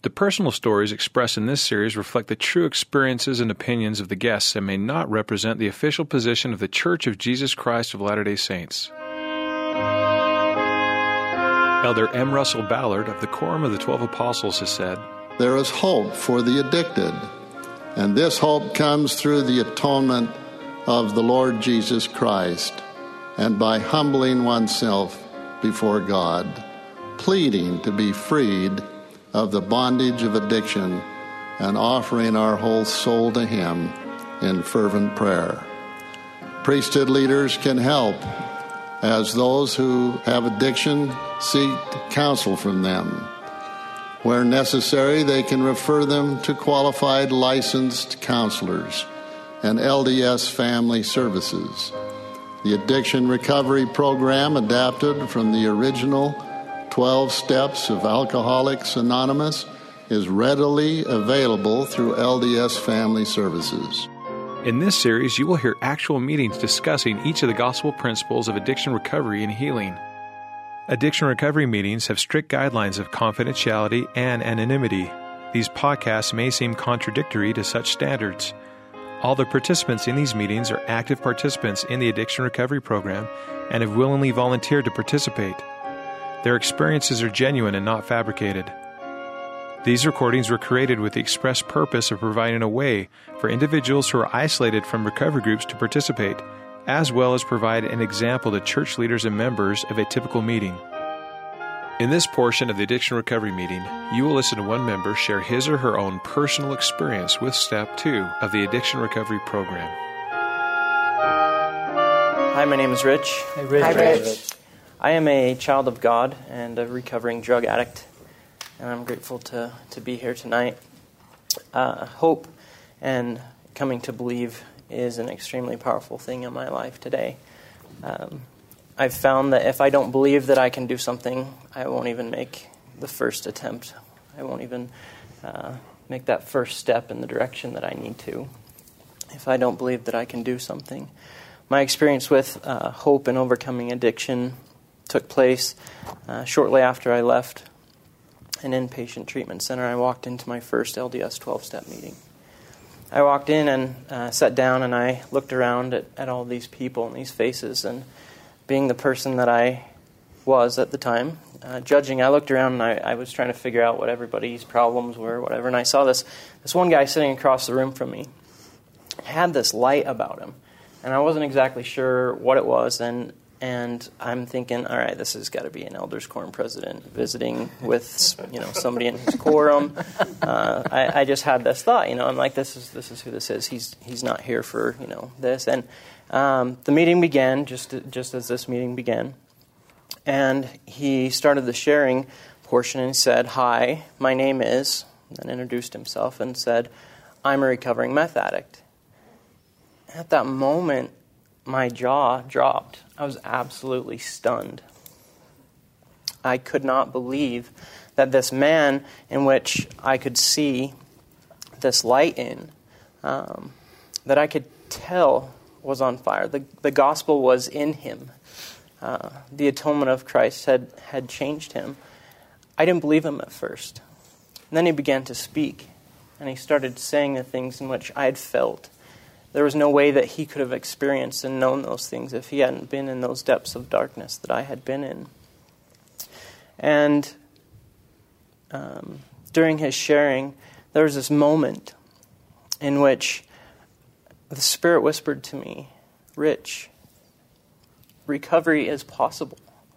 The personal stories expressed in this series reflect the true experiences and opinions of the guests and may not represent the official position of the Church of Jesus Christ of Latter-day Saints. Elder M. Russell Ballard of the Quorum of the 12 Apostles has said, "There is hope for the addicted, and this hope comes through the atonement of the Lord Jesus Christ and by humbling oneself before God, pleading to be freed of the bondage of addiction and offering our whole soul to Him in fervent prayer. Priesthood leaders can help as those who have addiction seek counsel from them. Where necessary, they can refer them to qualified licensed counselors and LDS family services. The Addiction Recovery Program, adapted from the original 12 Steps of Alcoholics Anonymous, is readily available through LDS Family Services. In this series, you will hear actual meetings discussing each of the gospel principles of addiction recovery and healing. Addiction recovery meetings have strict guidelines of confidentiality and anonymity. These podcasts may seem contradictory to such standards. All the participants in these meetings are active participants in the addiction recovery program and have willingly volunteered to participate. Their experiences are genuine and not fabricated. These recordings were created with the express purpose of providing a way for individuals who are isolated from recovery groups to participate, as well as provide an example to church leaders and members of a typical meeting. In this portion of the addiction recovery meeting, you will listen to one member share his or her own personal experience with Step 2 of the addiction recovery program. Hi, my name is Rich. Hey, Rich. Hi, Rich. I am a child of God and a recovering drug addict, and I'm grateful to be here tonight. Hope and coming to believe is an extremely powerful thing in my life today. I've found that if I don't believe that I can do something, I won't even make the first attempt. I won't even make that first step in the direction that I need to if I don't believe that I can do something. My experience with hope and overcoming addiction took place shortly after I left an inpatient treatment center. I walked into my first LDS 12-step meeting. I walked in and sat down, and I looked around at all these people and these faces, and being the person that I was at the time, judging, I looked around and I was trying to figure out what everybody's problems were, whatever, and I saw this one guy sitting across the room from me. He had this light about him, and I wasn't exactly sure what it was, and I'm thinking, all right, this has got to be an Elders Quorum president visiting with somebody in his quorum. I just had this thought, I'm like, this is who this is. He's not here for this. And the meeting began just as this meeting began, and he started the sharing portion and said, "Hi, my name is," and introduced himself and said, "I'm a recovering meth addict." At that moment, my jaw dropped. I was absolutely stunned. I could not believe that this man in which I could see this light in, that I could tell was on fire. The gospel was in him. The atonement of Christ had changed him. I didn't believe him at first. And then he began to speak, and he started saying the things in which I had felt. There was no way that he could have experienced and known those things if he hadn't been in those depths of darkness that I had been in. And during his sharing, there was this moment in which the Spirit whispered to me, "Rich, recovery is possible."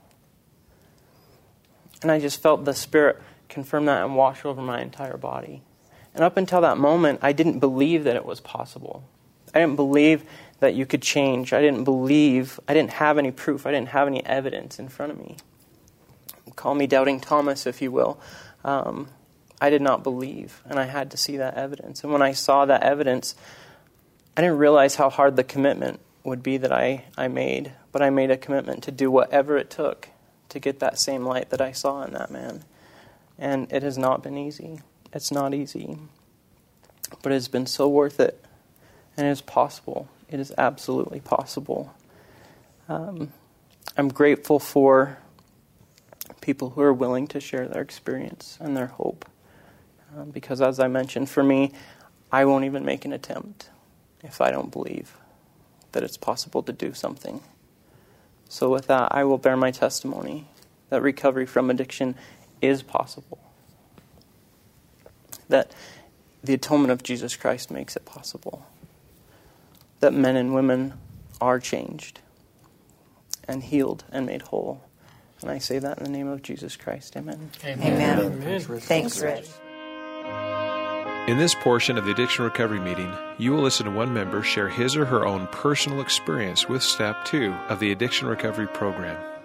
And I just felt the Spirit confirm that and wash over my entire body. And up until that moment, I didn't believe that it was possible. I didn't believe that you could change. I didn't have any proof. I didn't have any evidence in front of me. Call me Doubting Thomas, if you will. I did not believe, and I had to see that evidence. And when I saw that evidence, I didn't realize how hard the commitment would be that I made, but I made a commitment to do whatever it took to get that same light that I saw in that man. And it has not been easy. It's not easy. But it has been so worth it. And it is possible. It is absolutely possible. I'm grateful for people who are willing to share their experience and their hope. Because as I mentioned, for me, I won't even make an attempt if I don't believe that it's possible to do something. So with that, I will bear my testimony that recovery from addiction is possible. That the atonement of Jesus Christ makes it possible. That men and women are changed and healed and made whole. And I say that in the name of Jesus Christ. Amen. Amen. Amen. Thanks, Rich. In this portion of the Addiction Recovery Meeting, you will listen to one member share his or her own personal experience with Step 2 of the Addiction Recovery Program.